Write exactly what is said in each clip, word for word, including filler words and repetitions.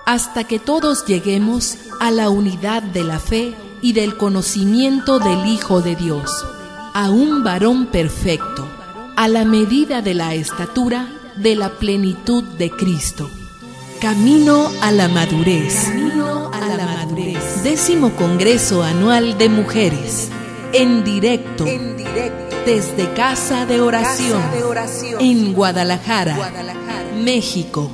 hasta que todos lleguemos a la unidad de la fe y del conocimiento del Hijo de Dios, a un varón perfecto, a la medida de la estatura de la plenitud de Cristo. Camino a la madurez. Camino a la madurez. Décimo Congreso Anual de Mujeres. En directo. En directo. Desde Casa de Oración. Casa de Oración. En Guadalajara, Guadalajara, México.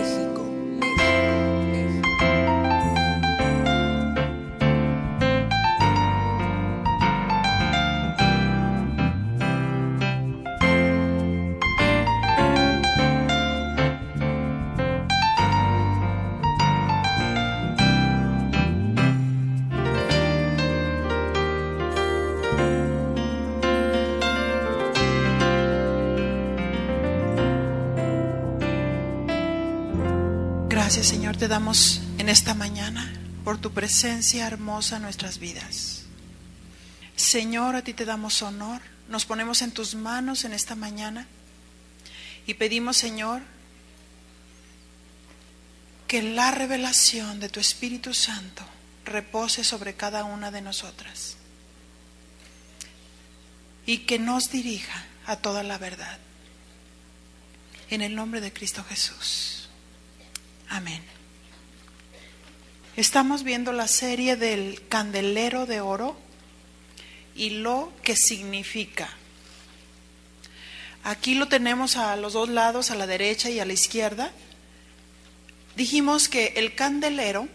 Gracias, Señor, te damos en esta mañana por tu presencia hermosa en nuestras vidas. Señor, a ti te damos honor. Nos ponemos en tus manos en esta mañana y pedimos, Señor, que la revelación de tu Espíritu Santo repose sobre cada una de nosotras y que nos dirija a toda la verdad. En el nombre de Cristo Jesús. Amén. Estamos viendo la serie del candelero de oro y lo que significa. Aquí lo tenemos a los dos lados, a la derecha y a la izquierda. Dijimos que el candelero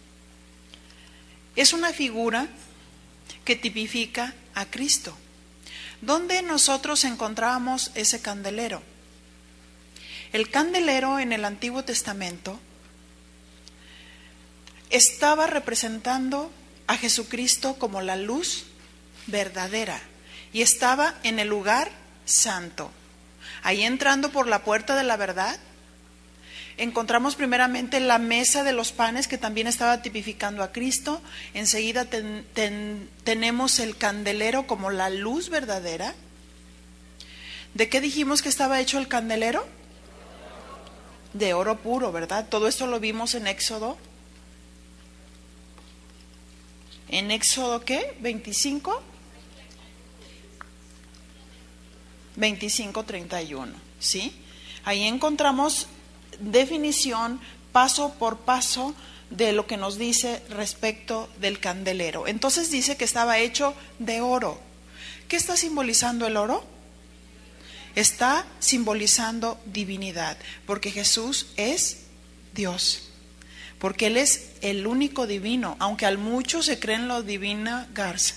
es una figura que tipifica a Cristo. ¿Dónde nosotros encontramos ese candelero? El candelero en el Antiguo Testamento estaba representando a Jesucristo como la luz verdadera y estaba en el lugar santo. Ahí entrando por la puerta de la verdad, encontramos primeramente la mesa de los panes que también estaba tipificando a Cristo. Enseguida ten, ten, tenemos el candelero como la luz verdadera. ¿De qué dijimos que estaba hecho el candelero? De oro puro, ¿verdad? Todo esto lo vimos en Éxodo. ¿En Éxodo qué? ¿veinticinco? veinticinco, treinta y uno, ¿sí? Ahí encontramos definición paso por paso de lo que nos dice respecto del candelero. Entonces dice que estaba hecho de oro. ¿Qué está simbolizando el oro? Está simbolizando divinidad, porque Jesús es Dios, porque Él es el único divino, aunque al mucho se creen lo divina Garza,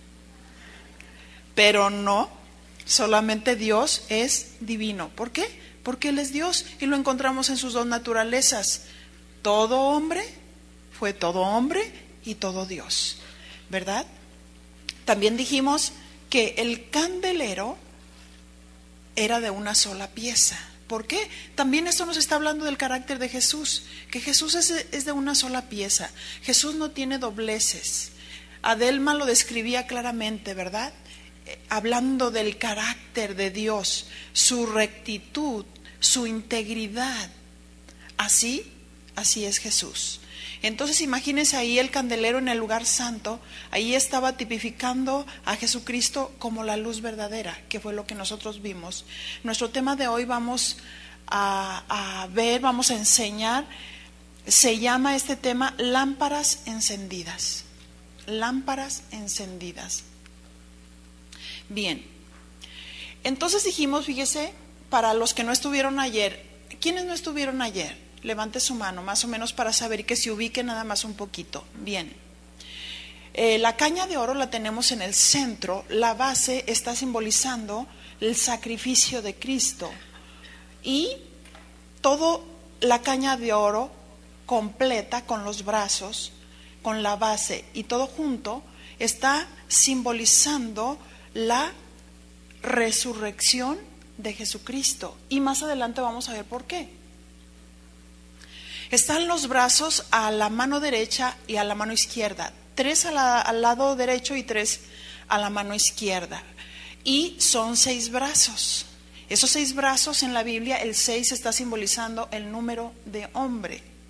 pero no, solamente Dios es divino. ¿Por qué? Porque Él es Dios y lo encontramos en sus dos naturalezas. Todo hombre fue todo hombre y todo Dios, ¿verdad? También dijimos que el candelero era de una sola pieza. ¿Por qué? También esto nos está hablando del carácter de Jesús, que Jesús es, es de una sola pieza. Jesús no tiene dobleces. Adelma lo describía claramente, ¿verdad? Eh, hablando del carácter de Dios, su rectitud, su integridad. Así, así es Jesús. Entonces imagínense ahí el candelero en el lugar santo, ahí estaba tipificando a Jesucristo como la luz verdadera, que fue lo que nosotros vimos. Nuestro tema de hoy vamos a, a ver, vamos a enseñar, se llama este tema lámparas encendidas, lámparas encendidas. Bien, entonces dijimos, fíjese, para los que no estuvieron ayer, ¿quiénes no estuvieron ayer? Levante su mano, más o menos para saber que se ubique nada más un poquito. Bien. Eh, la caña de oro la tenemos en el centro. La base está simbolizando el sacrificio de Cristo. Y todo la caña de oro completa con los brazos, con la base y todo junto, está simbolizando la resurrección de Jesucristo. Y más adelante vamos a ver por qué. Están los brazos a la mano derecha y a la mano izquierda, tres a la, al lado derecho y tres a la mano izquierda. Y son seis brazos. Esos seis brazos en la Biblia, el seis está simbolizando el número de hombre.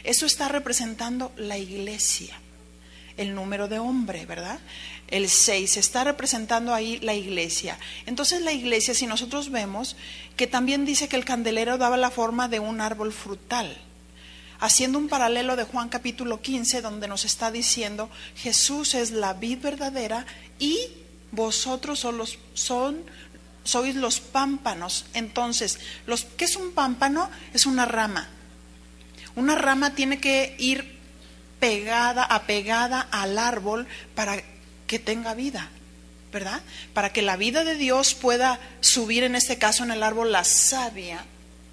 Eso está representando la iglesia, el número de hombre, ¿verdad? El seis está representando ahí la iglesia. Entonces la iglesia, si nosotros vemos que también dice que el candelero daba la forma de un árbol frutal, haciendo un paralelo de Juan capítulo quince, donde nos está diciendo Jesús es la vid verdadera y vosotros son los, son, sois los pámpanos. Entonces, los, ¿qué es un pámpano? Es una rama. Una rama tiene que ir pegada, apegada al árbol para que tenga vida, ¿verdad? Para que la vida de Dios pueda subir, en este caso en el árbol la savia,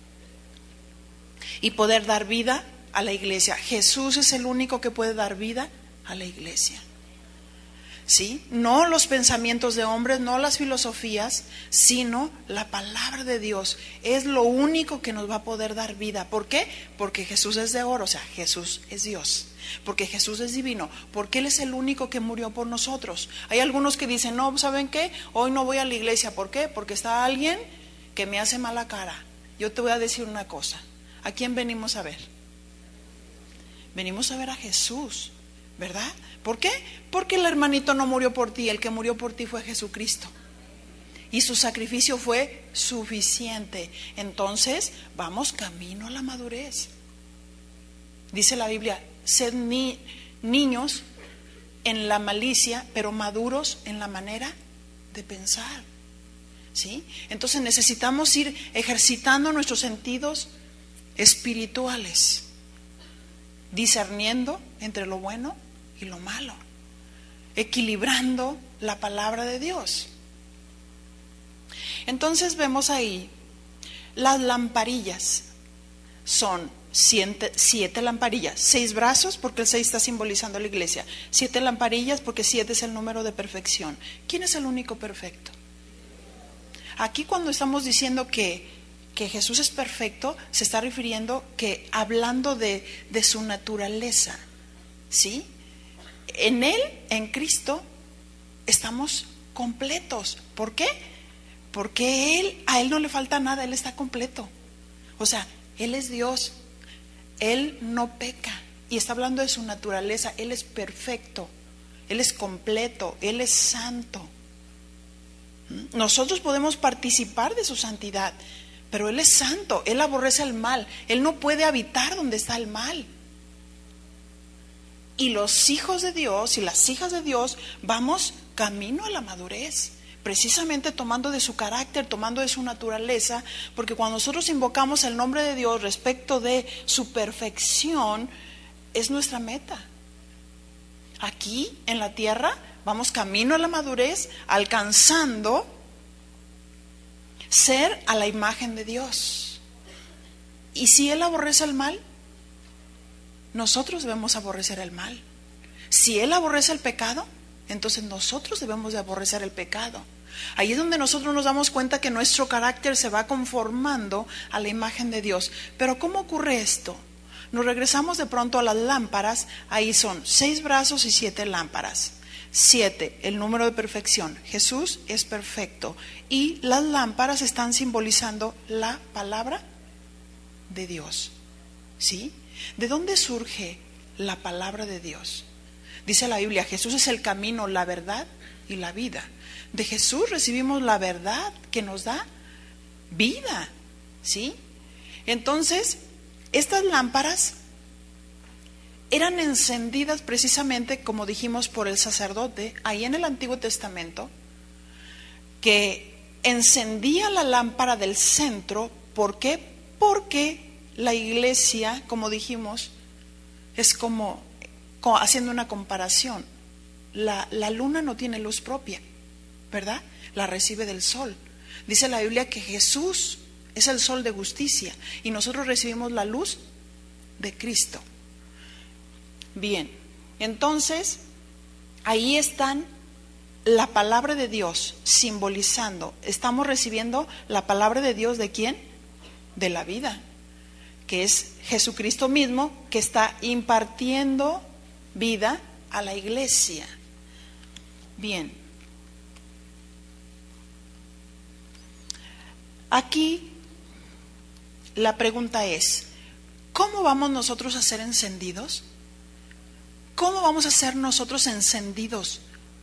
y poder dar vida a la iglesia. Jesús es el único que puede dar vida a la iglesia. ¿Sí? No los pensamientos de hombres, no las filosofías, sino la palabra de Dios. Es lo único que nos va a poder dar vida. ¿Por qué? Porque Jesús es de oro, o sea, Jesús es Dios. Porque Jesús es divino, porque Él es el único que murió por nosotros. Hay algunos que dicen, no, ¿saben qué? Hoy no voy a la iglesia. ¿Por qué? Porque está alguien que me hace mala cara. Yo te voy a decir una cosa. ¿A quién venimos a ver? Venimos a ver a Jesús, ¿verdad? ¿Por qué? Porque el hermanito no murió por ti, el que murió por ti fue Jesucristo. Y su sacrificio fue suficiente. Entonces, vamos camino a la madurez. Dice la Biblia, sed ni, niños en la malicia, pero maduros en la manera de pensar. ¿Sí? Entonces necesitamos ir ejercitando nuestros sentidos espirituales, discerniendo entre lo bueno y lo malo, equilibrando la palabra de Dios. Entonces vemos ahí las lamparillas. Son siete, siete lamparillas, seis brazos porque el seis está simbolizando la iglesia, siete lamparillas porque siete es el número de perfección. ¿Quién es el único perfecto? Aquí cuando estamos diciendo que, que Jesús es perfecto, se está refiriendo que hablando de, de su naturaleza, ¿sí? En Él, en Cristo, estamos completos. ¿Por qué? Porque Él, a Él no le falta nada, Él está completo. O sea, Él es Dios, Él no peca. Y está hablando de su naturaleza, Él es perfecto, Él es completo, Él es santo. Nosotros podemos participar de su santidad, pero Él es santo, Él aborrece el mal, Él no puede habitar donde está el mal. Y los hijos de Dios y las hijas de Dios vamos camino a la madurez, precisamente tomando de su carácter, tomando de su naturaleza, porque cuando nosotros invocamos el nombre de Dios respecto de su perfección, es nuestra meta. Aquí en la tierra vamos camino a la madurez, alcanzando ser a la imagen de Dios. Y si Él aborrece el mal, nosotros debemos aborrecer el mal. Si Él aborrece el pecado, entonces nosotros debemos de aborrecer el pecado. Ahí es donde nosotros nos damos cuenta que nuestro carácter se va conformando a la imagen de Dios. Pero ¿cómo ocurre esto? Nos regresamos de pronto a las lámparas. Ahí son seis brazos y siete lámparas. Siete, el número de perfección. Jesús es perfecto. Y las lámparas están simbolizando la palabra de Dios. ¿Sí? ¿De dónde surge la palabra de Dios? Dice la Biblia, Jesús es el camino, la verdad y la vida. De Jesús recibimos la verdad que nos da vida, ¿sí? Entonces, estas lámparas eran encendidas precisamente, como dijimos, por el sacerdote, ahí en el Antiguo Testamento, que encendía la lámpara del centro. ¿Por qué? Porque la iglesia, como dijimos, es como, como haciendo una comparación. La, la luna no tiene luz propia, ¿verdad? La recibe del sol. Dice la Biblia que Jesús es el sol de justicia y nosotros recibimos la luz de Cristo. Bien, entonces ahí están la palabra de Dios simbolizando. Estamos recibiendo la palabra de Dios, ¿de quién? De la vida, que es Jesucristo mismo, que está impartiendo vida a la iglesia. Bien, aquí la pregunta es, ¿Cómo vamos nosotros a ser encendidos? ¿Cómo vamos a ser nosotros encendidos?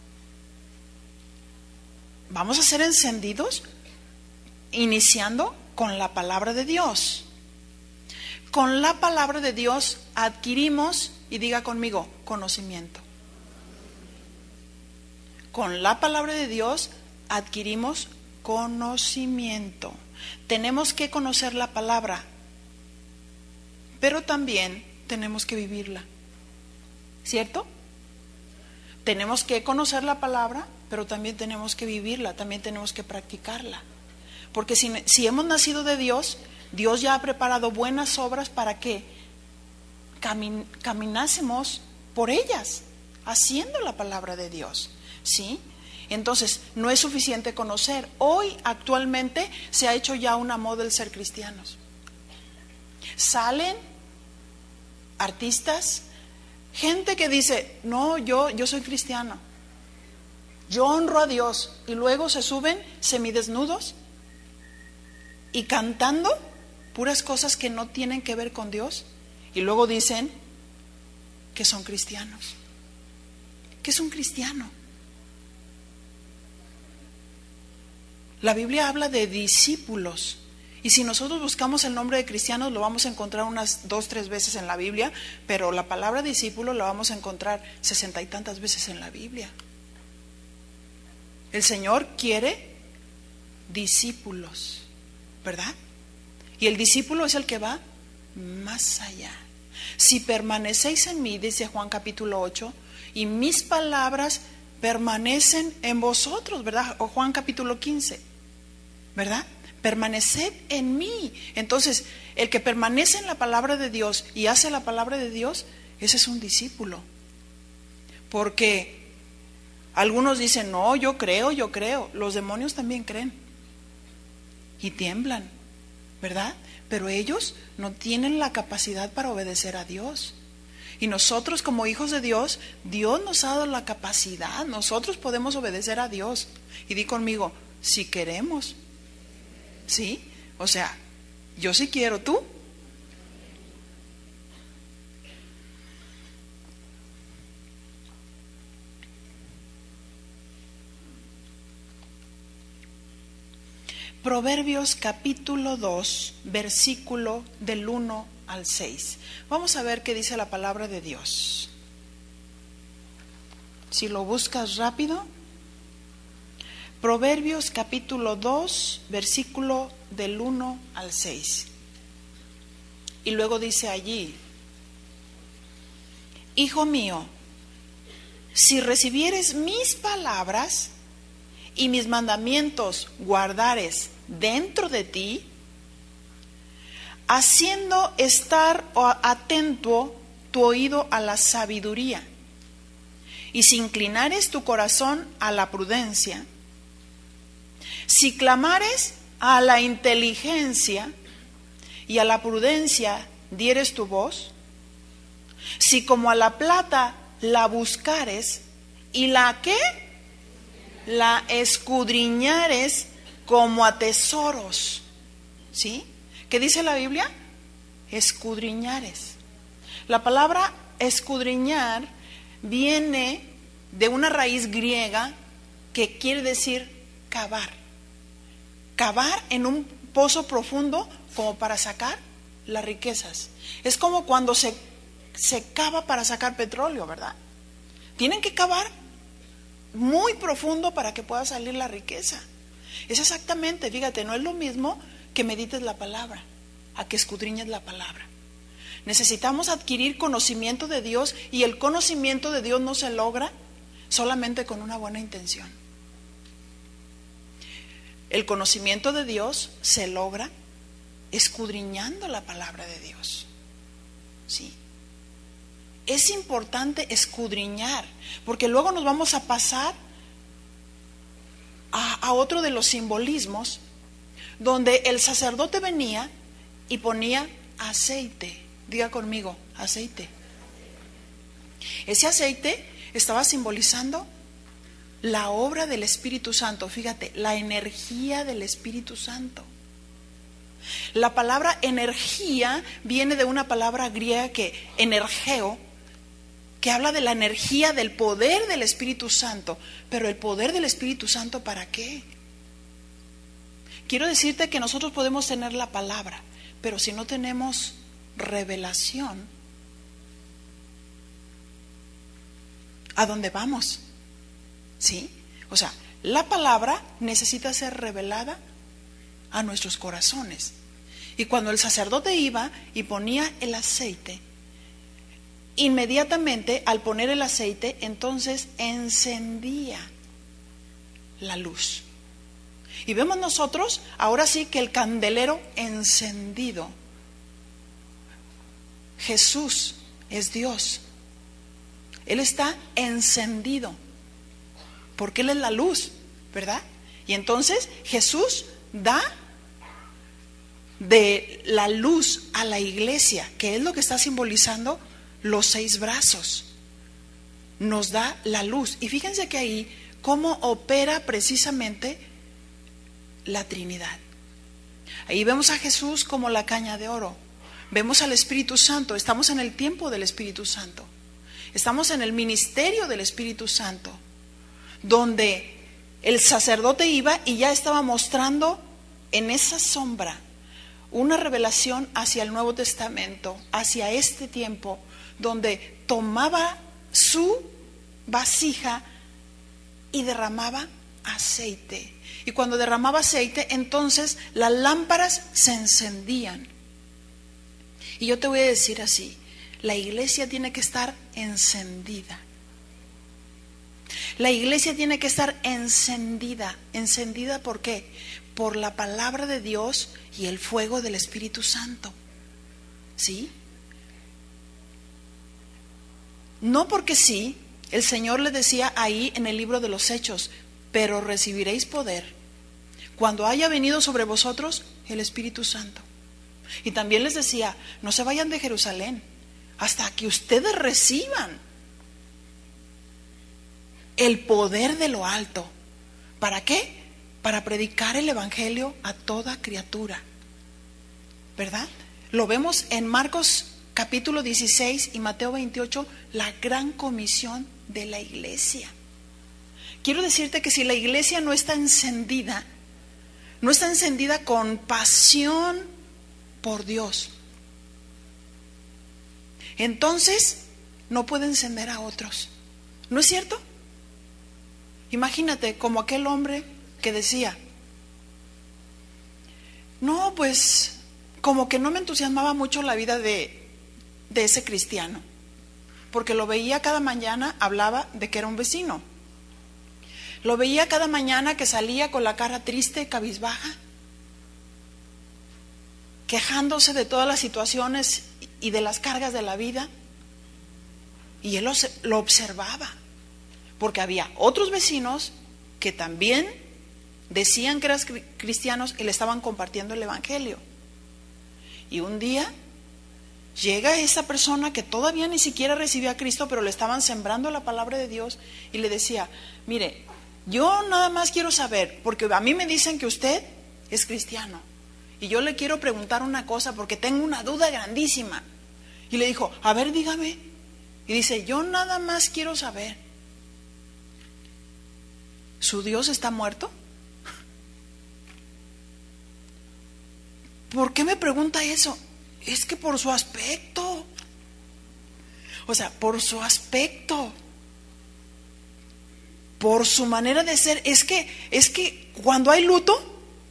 Vamos a ser encendidos iniciando con la palabra de Dios. Con la palabra de Dios adquirimos, y diga conmigo, conocimiento. Con la palabra de Dios adquirimos conocimiento. Tenemos que conocer la palabra, pero también tenemos que vivirla. ¿Cierto? Tenemos que conocer la palabra, pero también tenemos que vivirla, también tenemos que practicarla. Porque si, si hemos nacido de Dios, Dios ya ha preparado buenas obras para que camin, caminásemos por ellas, haciendo la palabra de Dios. ¿Sí? Entonces, no es suficiente conocer. Hoy, actualmente, se ha hecho ya una moda el ser cristianos. Salen artistas, gente que dice, no, yo, yo soy cristiano, yo honro a Dios, y luego se suben semidesnudos y cantando puras cosas que no tienen que ver con Dios, y luego dicen que son cristianos. ¿Qué es un cristiano? La Biblia habla de discípulos. Y si nosotros buscamos el nombre de cristianos, lo vamos a encontrar unas dos, tres veces en la Biblia, pero la palabra discípulo la vamos a encontrar sesenta y tantas veces en la Biblia. El Señor quiere discípulos, ¿verdad? Y el discípulo es el que va más allá. Si permanecéis en mí, dice Juan capítulo ocho, y mis palabras permanecen en vosotros, ¿verdad? O Juan capítulo quince, ¿verdad? Permaneced en mí. Entonces, el que permanece en la palabra de Dios y hace la palabra de Dios, ese es un discípulo. Porque algunos dicen, no, yo creo, yo creo. Los demonios también creen y tiemblan, ¿verdad? Pero ellos no tienen la capacidad para obedecer a Dios. Y nosotros como hijos de Dios, Dios nos ha dado la capacidad. Nosotros podemos obedecer a Dios. Y di conmigo, si queremos. ¿Sí? O sea, yo sí quiero, ¿tú? Proverbios capítulo dos, versículo del uno al seis. Vamos a ver qué dice la palabra de Dios. Si lo buscas rápido. Proverbios capítulo dos, versículo del uno al seis. Y luego dice allí, hijo mío, si recibieres mis palabras y mis mandamientos guardares dentro de ti, haciendo estar atento tu oído a la sabiduría, y si inclinares tu corazón a la prudencia, si clamares a la inteligencia y a la prudencia dieres tu voz, si como a la plata la buscares y la ¿qué? La escudriñares como a tesoros. ¿Sí? ¿Qué dice la Biblia? Escudriñares. La palabra escudriñar viene de una raíz griega que quiere decir cavar. Cavar en un pozo profundo como para sacar las riquezas. Es como cuando se, se cava para sacar petróleo, ¿verdad? Tienen que cavar muy profundo para que pueda salir la riqueza. Es exactamente, fíjate, no es lo mismo que medites la palabra, a que escudriñes la palabra. Necesitamos adquirir conocimiento de Dios, y el conocimiento de Dios no se logra solamente con una buena intención. El conocimiento de Dios se logra escudriñando la palabra de Dios. ¿Sí? Es importante escudriñar, porque luego nos vamos a pasar a, a otro de los simbolismos, donde el sacerdote venía y ponía aceite. Diga conmigo, aceite. Ese aceite estaba simbolizando la obra del Espíritu Santo. Fíjate, la energía del Espíritu Santo. La palabra energía viene de una palabra griega que energeo, que habla de la energía del poder del Espíritu Santo. Pero el poder del Espíritu Santo, ¿para qué? Quiero decirte que nosotros podemos tener la palabra, pero si no tenemos revelación, ¿a dónde vamos? ¿Sí? O sea, la palabra necesita ser revelada a nuestros corazones. Y cuando el sacerdote iba y ponía el aceite, inmediatamente al poner el aceite, entonces encendía la luz. Y vemos nosotros ahora sí que el candelero encendido. Jesús es Dios. Él está encendido, porque Él es la luz, ¿verdad? Y entonces Jesús da de la luz a la iglesia, que es lo que está simbolizando los seis brazos. Nos da la luz. Y fíjense que ahí cómo opera precisamente la Trinidad. Ahí vemos a Jesús como la caña de oro. Vemos al Espíritu Santo. Estamos en el tiempo del Espíritu Santo. Estamos en el ministerio del Espíritu Santo, donde el sacerdote iba y ya estaba mostrando en esa sombra una revelación hacia el Nuevo Testamento, hacia este tiempo, donde tomaba su vasija y derramaba aceite. Y cuando derramaba aceite, entonces las lámparas se encendían. Y yo te voy a decir así, la iglesia tiene que estar encendida. La iglesia tiene que estar encendida. ¿Encendida por qué? Por la palabra de Dios y el fuego del Espíritu Santo. ¿Sí? No porque sí, el Señor le decía ahí en el libro de los Hechos, pero recibiréis poder cuando haya venido sobre vosotros el Espíritu Santo. Y también les decía, no se vayan de Jerusalén hasta que ustedes reciban el poder de lo alto. ¿Para qué? Para predicar el Evangelio a toda criatura, ¿verdad? Lo vemos en Marcos capítulo dieciséis y Mateo veintiocho, la gran comisión de la iglesia. Quiero decirte que si la iglesia no está encendida, no está encendida con pasión por Dios, entonces no puede encender a otros. ¿No es cierto? Imagínate como aquel hombre que decía, no, pues como que no me entusiasmaba mucho la vida de, de ese cristiano, porque lo veía cada mañana, hablaba de que era un vecino. Lo veía cada mañana que salía con la cara triste, cabizbaja, quejándose de todas las situaciones y de las cargas de la vida. Y él lo, lo observaba, porque había otros vecinos que también decían que eran cristianos y le estaban compartiendo el Evangelio. Y un día llega esa persona que todavía ni siquiera recibía a Cristo, pero le estaban sembrando la palabra de Dios, y le decía, mire, yo nada más quiero saber, porque a mí me dicen que usted es cristiano, y yo le quiero preguntar una cosa porque tengo una duda grandísima. Y le dijo, a ver, dígame. Y dice, yo nada más quiero saber, ¿su Dios está muerto? ¿Por qué me pregunta eso? Es que por su aspecto. O sea, por su aspecto, por su manera de ser. Es que, es que cuando hay luto,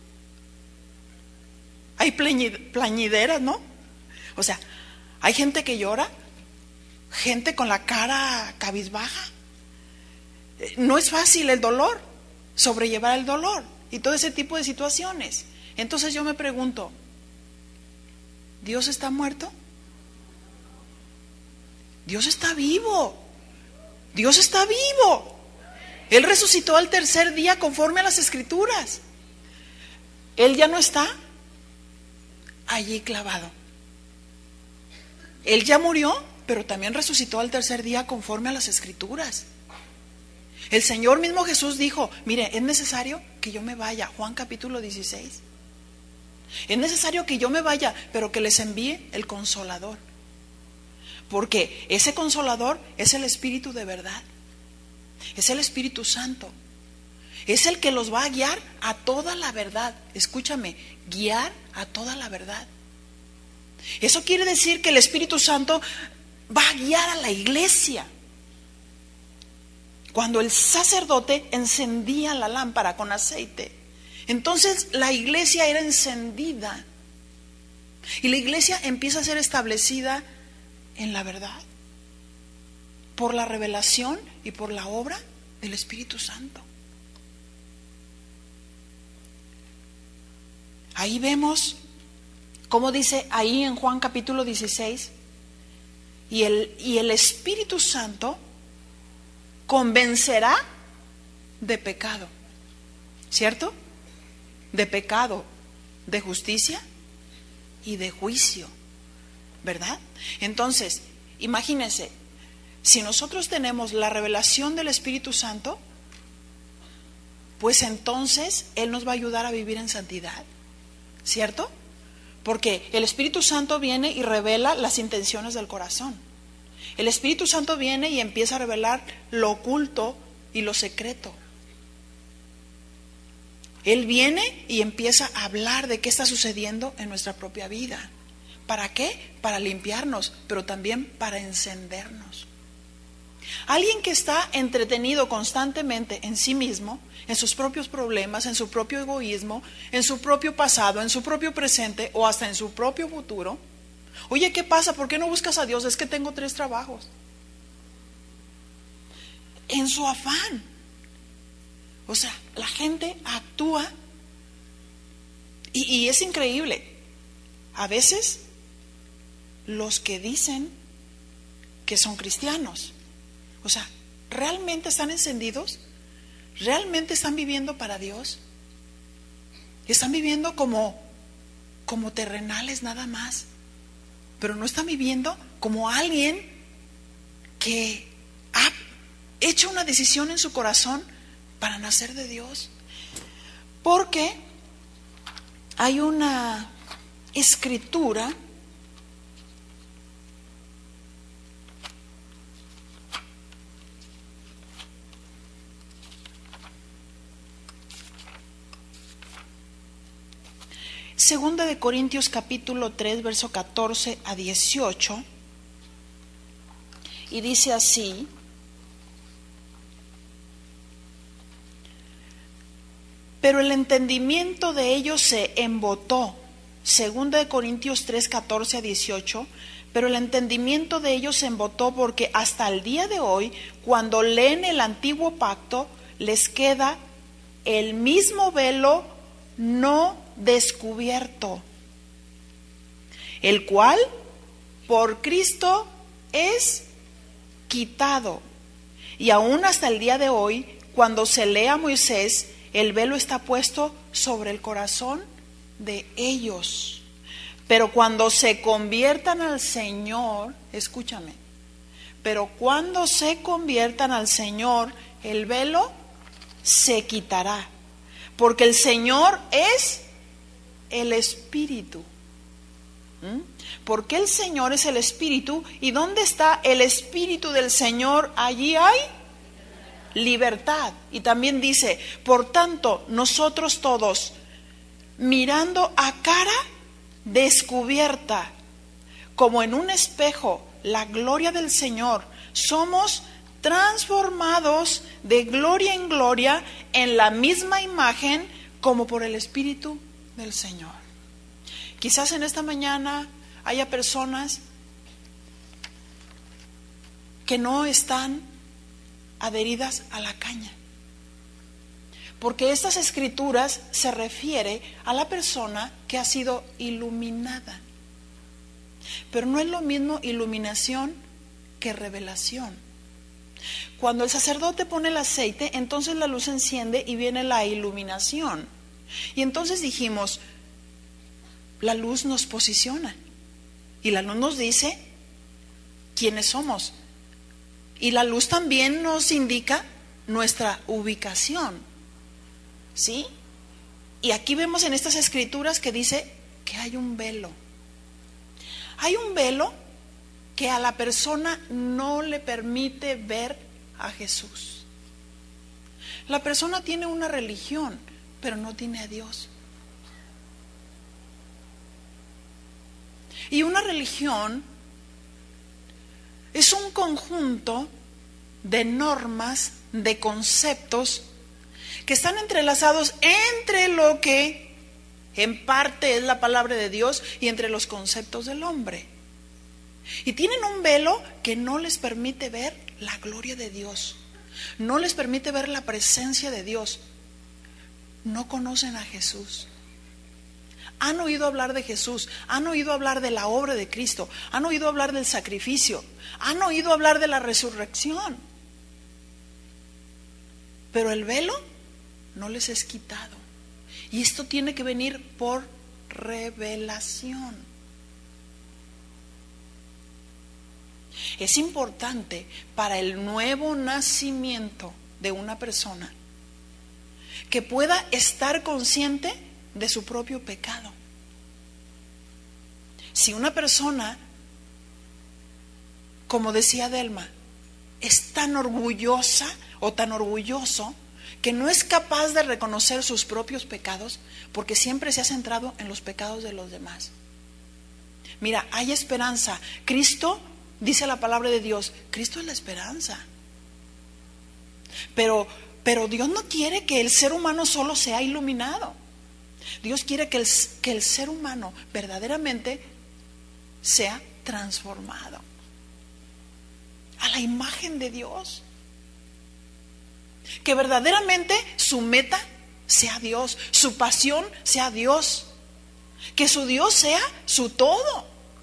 hay plañideras, ¿no? O sea, hay gente que llora, gente con la cara cabizbaja. No es fácil el dolor, sobrellevar el dolor y todo ese tipo de situaciones. Entonces yo me pregunto, ¿Dios está muerto? Dios está vivo. Dios está vivo. Él resucitó al tercer día conforme a las Escrituras. Él ya no está allí clavado. Él ya murió, pero también resucitó al tercer día conforme a las Escrituras. El Señor mismo Jesús dijo, mire, es necesario que yo me vaya. Juan capítulo dieciséis. Es necesario que yo me vaya, pero que les envíe el Consolador. Porque ese Consolador es el Espíritu de verdad. Es el Espíritu Santo. Es el que los va a guiar a toda la verdad. Escúchame, guiar a toda la verdad. Eso quiere decir que el Espíritu Santo va a guiar a la iglesia. Cuando el sacerdote encendía la lámpara con aceite, entonces la iglesia era encendida. Y la iglesia empieza a ser establecida en la verdad, por la revelación y por la obra del Espíritu Santo. Ahí vemos, como dice ahí en Juan capítulo dieciséis, y el, y el Espíritu Santo convencerá de pecado, ¿cierto? De pecado, de justicia y de juicio, ¿verdad? Entonces, imagínense, si nosotros tenemos la revelación del Espíritu Santo, pues entonces Él nos va a ayudar a vivir en santidad, ¿cierto? Porque el Espíritu Santo viene y revela las intenciones del corazón. El Espíritu Santo viene y empieza a revelar lo oculto y lo secreto. Él viene y empieza a hablar de qué está sucediendo en nuestra propia vida. ¿Para qué? Para limpiarnos, pero también para encendernos. Alguien que está entretenido constantemente en sí mismo, en sus propios problemas, en su propio egoísmo, en su propio pasado, en su propio presente o hasta en su propio futuro. Oye, ¿qué pasa? ¿Por qué no buscas a Dios? Es que tengo tres trabajos. En su afán. O sea, la gente actúa y, y es increíble. A veces los que dicen que son cristianos, o sea, ¿realmente están encendidos? ¿Realmente están viviendo para Dios? Están viviendo como, como terrenales nada más, pero no están viviendo como alguien que ha hecho una decisión en su corazón para nacer de Dios. Porque hay una escritura Segunda de Corintios capítulo tres, verso catorce a dieciocho, y dice así: pero el entendimiento de ellos se embotó. Segunda de Corintios tres, catorce a dieciocho. Pero el entendimiento de ellos se embotó porque hasta el día de hoy, cuando leen el antiguo pacto, les queda el mismo velo no descubierto, el cual por Cristo es quitado. Y aún hasta el día de hoy, cuando se lee a Moisés, el velo está puesto sobre el corazón de ellos. Pero cuando se conviertan al Señor, escúchame, pero cuando se conviertan al Señor, el velo se quitará, porque el Señor es el Espíritu. ¿Mm? Porque el Señor es el Espíritu, y ¿dónde está el Espíritu del Señor? Allí hay libertad. Y también dice: por tanto, nosotros todos, mirando a cara descubierta, como en un espejo, la gloria del Señor, somos transformados de gloria en gloria en la misma imagen como por el Espíritu del Señor. Quizás en esta mañana haya personas que no están adheridas a la caña, porque estas escrituras se refiere a la persona que ha sido iluminada. Pero no es lo mismo iluminación que revelación. Cuando el sacerdote pone el aceite, entonces la luz se enciende y viene la iluminación. Y entonces dijimos, la luz nos posiciona y la luz nos dice quiénes somos. Y la luz también nos indica nuestra ubicación. ¿Sí? Y aquí vemos en estas escrituras que dice Porque hay un velo. Hay un velo que a la persona no le permite ver a Jesús. La persona tiene una religión, pero no tiene a Dios. Y una religión es un conjunto de normas, de conceptos que están entrelazados entre lo que en parte es la palabra de Dios y entre los conceptos del hombre. Y tienen un velo que no les permite ver la gloria de Dios, no les permite ver la presencia de Dios. No conocen a Jesús. Han oído hablar de Jesús, han oído hablar de la obra de Cristo, han oído hablar del sacrificio, han oído hablar de la resurrección. Pero el velo no les es quitado. Y esto tiene que venir por revelación. Es importante para el nuevo nacimiento de una persona que pueda estar consciente de su propio pecado. Si una persona, como decía Delma, es tan orgullosa o tan orgulloso que no es capaz de reconocer sus propios pecados, porque siempre se ha centrado en los pecados de los demás. Mira, hay esperanza. Cristo, dice la palabra de Dios, Cristo es la esperanza. Pero, pero Dios no quiere que el ser humano solo sea iluminado. Dios quiere que el, que el ser humano verdaderamente sea transformado a la imagen de Dios. Que verdaderamente su meta sea Dios, su pasión sea Dios, que su Dios sea su todo.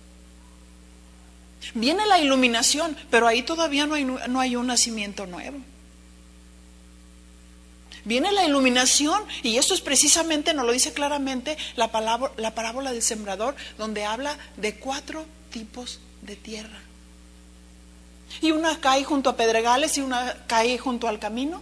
Viene la iluminación, pero ahí todavía no hay, no hay un nacimiento nuevo. Viene la iluminación, y esto es precisamente, nos lo dice claramente la, palabra, la parábola del sembrador, donde habla de cuatro tipos de tierra. Y una cae junto a pedregales y una cae junto al camino.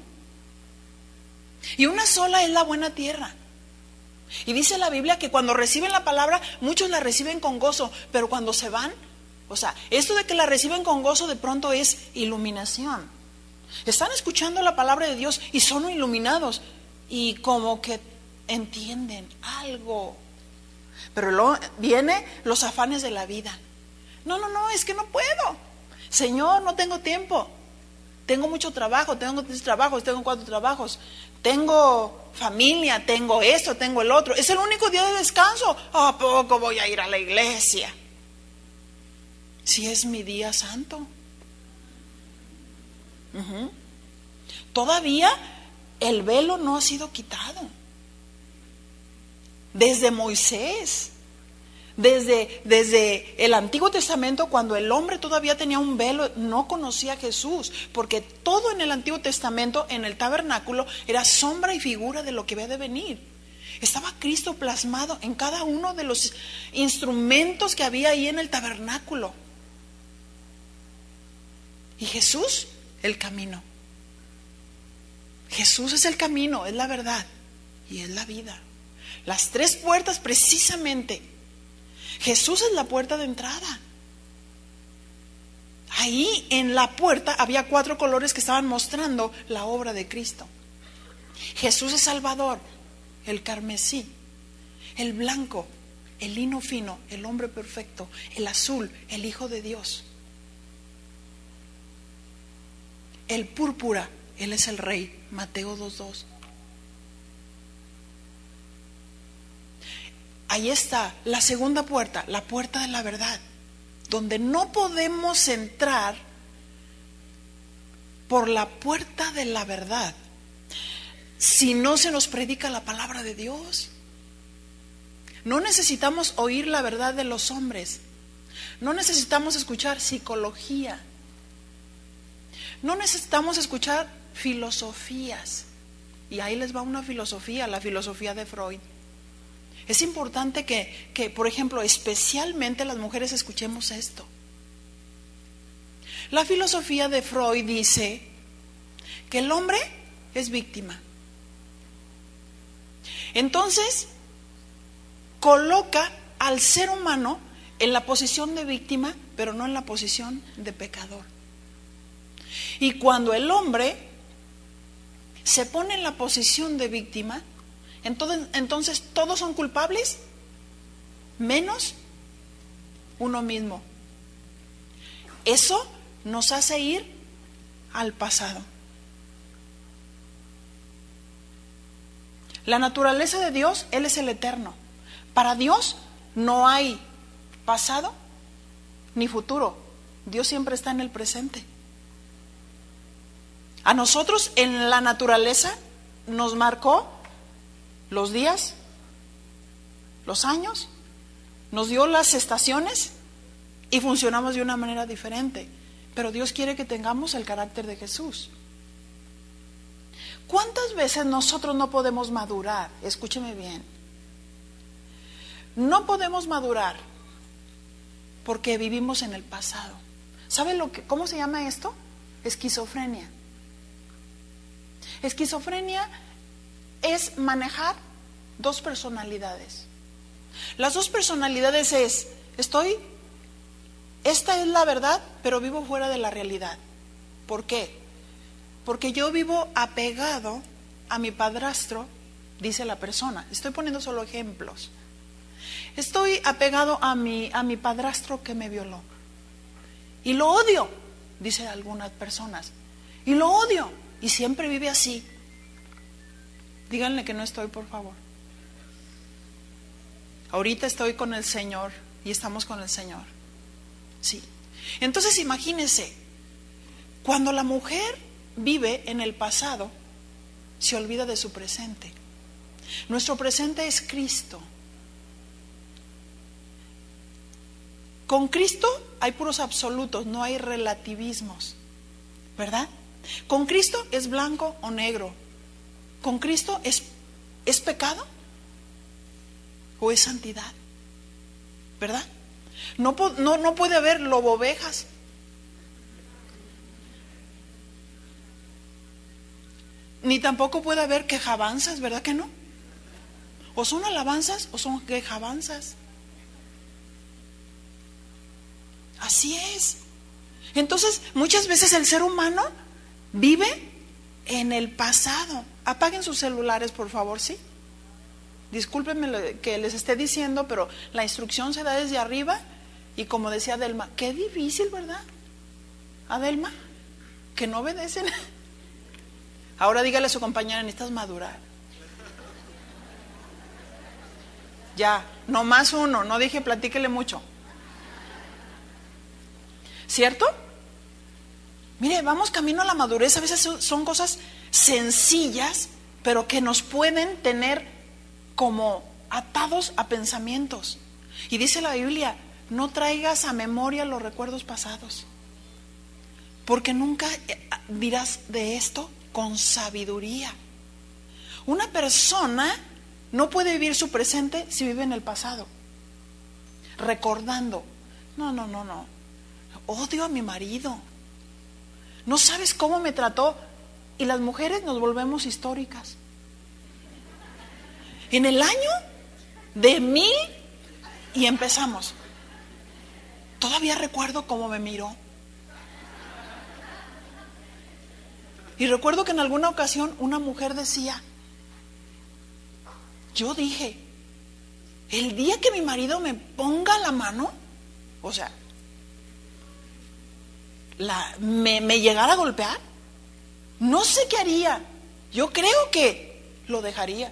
Y una sola es la buena tierra. Y dice la Biblia que cuando reciben la palabra, muchos la reciben con gozo, pero cuando se van, o sea, esto de que la reciben con gozo de pronto es iluminación. Están escuchando la palabra de Dios y son iluminados y como que entienden algo. Pero luego vienen los afanes de la vida. No, no, no, es que no puedo. Señor, no tengo tiempo. Tengo mucho trabajo, tengo tres trabajos, tengo cuatro trabajos. Tengo familia, tengo esto, tengo el otro. Es el único día de descanso. ¿A poco voy a ir a la iglesia? Si es mi día santo. Uh-huh. Todavía el velo no ha sido quitado. Desde Moisés, desde, desde el Antiguo Testamento, cuando el hombre todavía tenía un velo, no conocía a Jesús, porque todo en el Antiguo Testamento, en el tabernáculo, era sombra y figura de lo que había de venir. Estaba Cristo plasmado en cada uno de los instrumentos que había ahí en el tabernáculo. Y Jesús, el camino. Jesús es el camino, es la verdad y es la vida. Las tres puertas precisamente. Jesús es la puerta de entrada. Ahí en la puerta había cuatro colores que estaban mostrando la obra de Cristo. Jesús es Salvador, el carmesí, el blanco, el lino fino, el hombre perfecto, el azul, el Hijo de Dios. El púrpura, Él es el Rey, Mateo dos dos. Ahí está la segunda puerta, la puerta de la verdad, donde no podemos entrar por la puerta de la verdad si no se nos predica la palabra de Dios. No necesitamos oír la verdad de los hombres, no necesitamos escuchar psicología, no necesitamos escuchar filosofías. Y ahí les va una filosofía, la filosofía de Freud. Es importante que, que, por ejemplo, especialmente las mujeres escuchemos esto. La filosofía de Freud dice que el hombre es víctima. Entonces, coloca al ser humano en la posición de víctima, pero no en la posición de pecador. Y cuando el hombre se pone en la posición de víctima, entonces, entonces todos son culpables, menos uno mismo. Eso nos hace ir al pasado. La naturaleza de Dios, Él es el eterno. Para Dios no hay pasado ni futuro. Dios siempre está en el presente. A nosotros en la naturaleza nos marcó los días, los años, nos dio las estaciones y funcionamos de una manera diferente. Pero Dios quiere que tengamos el carácter de Jesús. ¿Cuántas veces nosotros no podemos madurar? Escúcheme bien. No podemos madurar porque vivimos en el pasado. ¿Sabe lo que, cómo se llama esto? Esquizofrenia. Esquizofrenia es manejar dos personalidades. Las dos personalidades es, estoy, esta es la verdad, pero vivo fuera de la realidad. ¿Por qué? Porque yo vivo apegado a mi padrastro, dice la persona. Estoy poniendo solo ejemplos. Estoy apegado a mi, a mi padrastro que me violó. Y lo odio, dice algunas personas. Y lo odio. Y siempre vive así. Díganle que no estoy, por favor. Ahorita estoy con el Señor y estamos con el Señor. Sí. Entonces imagínense, cuando la mujer vive en el pasado, se olvida de su presente. Nuestro presente es Cristo. Con Cristo hay puros absolutos, no hay relativismos, ¿verdad? Con Cristo es blanco o negro. Con Cristo es, es pecado o es santidad, ¿verdad? No, no, no puede haber lobo-ovejas. Ni tampoco puede haber quejabanzas, ¿verdad que no? O son alabanzas o son quejabanzas. Así es. Entonces, muchas veces el ser humano vive en el pasado. Apaguen sus celulares, por favor, ¿sí? Discúlpenme lo que les esté diciendo, pero la instrucción se da desde arriba. Y como decía Adelma, qué difícil, ¿verdad? Adelma, que no obedecen. Ahora dígale a su compañera, necesitas madurar. Ya, no más uno, no dije platíquele mucho. ¿Cierto? Mire, vamos camino a la madurez. A veces son, son cosas sencillas, pero que nos pueden tener como atados a pensamientos. Y dice la Biblia, no traigas a memoria los recuerdos pasados, porque nunca dirás de esto con sabiduría. Una persona no puede vivir su presente si vive en el pasado, recordando. No, no, no, no. Odio a mi marido. No sabes cómo me trató. Y las mujeres nos volvemos históricas. En el año de mil y empezamos. Todavía recuerdo cómo me miró. Y recuerdo que en alguna ocasión una mujer decía, yo dije, el día que mi marido me ponga la mano, o sea, la, me, me llegara a golpear, no sé qué haría. Yo creo que lo dejaría.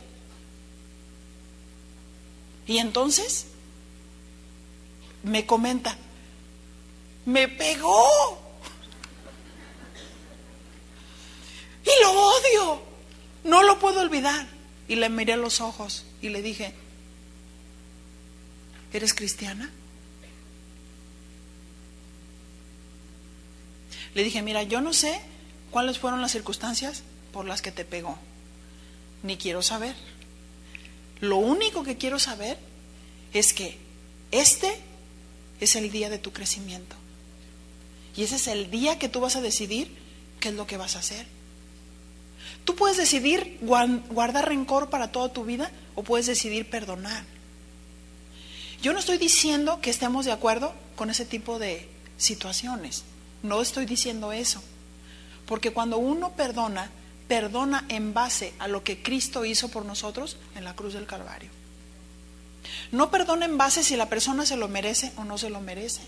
Y entonces me comenta, me pegó y lo odio, no lo puedo olvidar. Y le miré a los ojos y le dije, ¿eres cristiana? Le dije, mira, yo no sé cuáles fueron las circunstancias por las que te pegó, ni quiero saber. Lo único que quiero saber es que este es el día de tu crecimiento. Y ese es el día que tú vas a decidir qué es lo que vas a hacer. Tú puedes decidir guardar rencor para toda tu vida o puedes decidir perdonar. Yo no estoy diciendo que estemos de acuerdo con ese tipo de situaciones. No estoy diciendo eso. Porque cuando uno perdona, perdona en base a lo que Cristo hizo por nosotros en la cruz del Calvario. No perdona en base si la persona se lo merece o no se lo merece.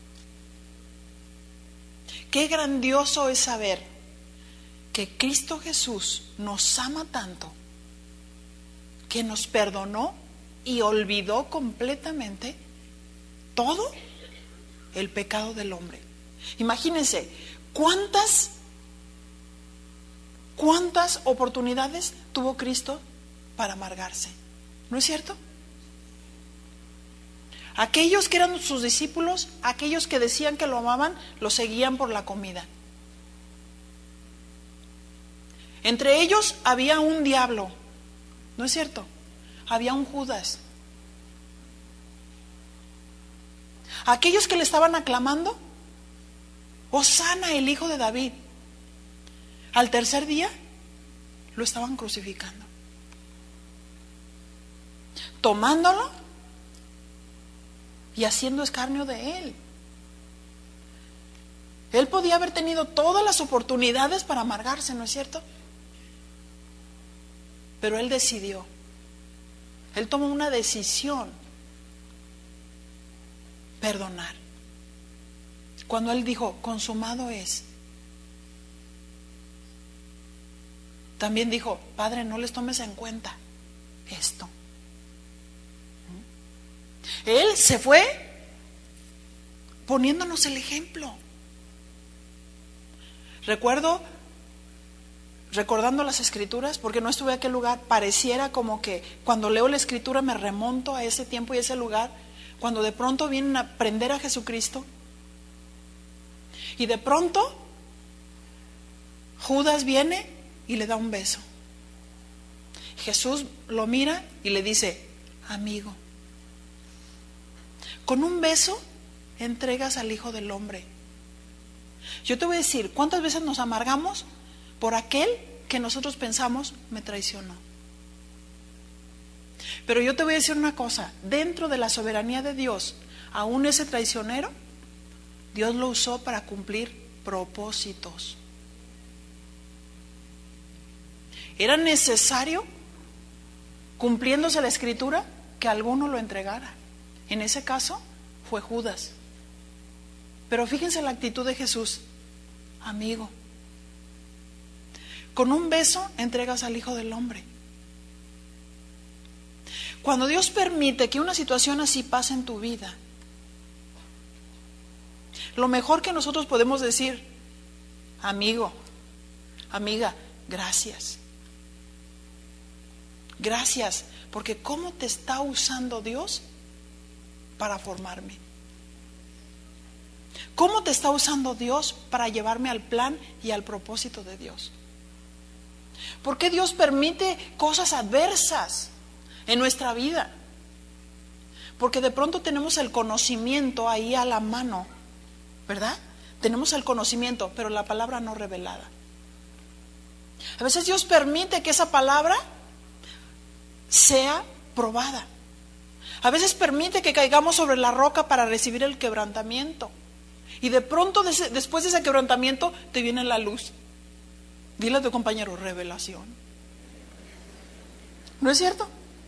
Qué grandioso es saber que Cristo Jesús nos ama tanto que nos perdonó y olvidó completamente todo el pecado del hombre. Imagínense cuántas cuántas oportunidades tuvo Cristo para amargarse. ¿No es cierto? Aquellos que eran sus discípulos, aquellos que decían que lo amaban, lo seguían por la comida. Entre ellos había un diablo, ¿no es cierto? Había un Judas. Aquellos que le estaban aclamando, Hosana, el hijo de David, al tercer día lo estaban crucificando, tomándolo y haciendo escarnio de él. Él podía haber tenido todas las oportunidades para amargarse, ¿no es cierto? Pero él decidió. Él tomó una decisión: perdonar. Cuando él dijo, consumado es, también dijo, Padre, no les tomes en cuenta esto. Él se fue poniéndonos el ejemplo. Recuerdo, recordando las escrituras, porque no estuve en aquel lugar, pareciera como que cuando leo la escritura me remonto a ese tiempo y ese lugar, cuando de pronto vienen a prender a Jesucristo y de pronto Judas viene y le da un beso. Jesús lo mira y le dice, amigo. Con un beso entregas al Hijo del Hombre. Yo te voy a decir, ¿cuántas veces nos amargamos por aquel que nosotros pensamos me traicionó? Pero yo te voy a decir una cosa, dentro de la soberanía de Dios, aún ese traicionero, Dios lo usó para cumplir propósitos. Era necesario, cumpliéndose la escritura, que alguno lo entregara. En ese caso fue Judas. Pero fíjense la actitud de Jesús. Amigo, con un beso entregas al Hijo del Hombre. Cuando Dios permite que una situación así pase en tu vida, lo mejor que nosotros podemos decir, amigo, amiga, gracias. Gracias, porque ¿cómo te está usando Dios para formarme? ¿Cómo te está usando Dios para llevarme al plan y al propósito de Dios? ¿Por qué Dios permite cosas adversas en nuestra vida? Porque de pronto tenemos el conocimiento ahí a la mano, ¿verdad? Tenemos el conocimiento, pero la palabra no revelada. A veces Dios permite que esa palabra sea probada. A veces permite que caigamos sobre la roca para recibir el quebrantamiento. Y de pronto, después de ese quebrantamiento, te viene la luz. Dile a tu compañero, revelación. ¿No es cierto?